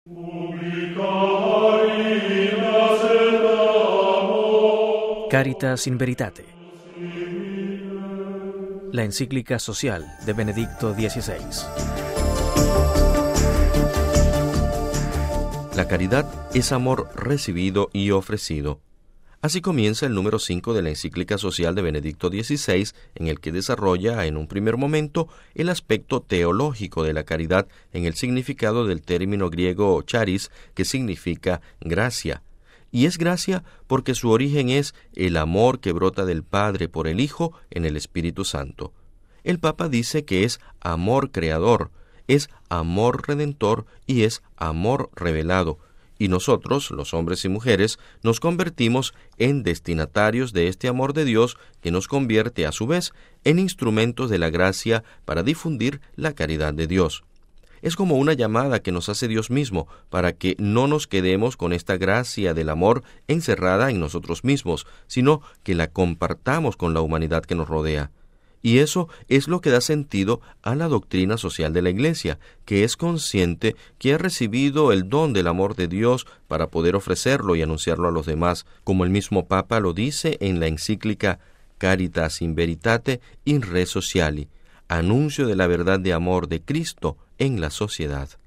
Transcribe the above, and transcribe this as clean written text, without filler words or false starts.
Caritas in Veritate. La encíclica social de Benedicto XVI. La caridad es amor recibido y ofrecido. Así comienza el número 5 de la encíclica social de Benedicto XVI, en el que desarrolla en un primer momento el aspecto teológico de la caridad en el significado del término griego charis, que significa gracia. Y es gracia porque su origen es el amor que brota del Padre por el Hijo en el Espíritu Santo. El Papa dice que es amor creador, es amor redentor y es amor revelado. Y nosotros, los hombres y mujeres, nos convertimos en destinatarios de este amor de Dios que nos convierte a su vez en instrumentos de la gracia para difundir la caridad de Dios. Es como una llamada que nos hace Dios mismo para que no nos quedemos con esta gracia del amor encerrada en nosotros mismos, sino que la compartamos con la humanidad que nos rodea. Y eso es lo que da sentido a la doctrina social de la Iglesia, que es consciente que ha recibido el don del amor de Dios para poder ofrecerlo y anunciarlo a los demás, como el mismo Papa lo dice en la encíclica Caritas in Veritate in Re Sociali, anuncio de la verdad de amor de Cristo en la sociedad.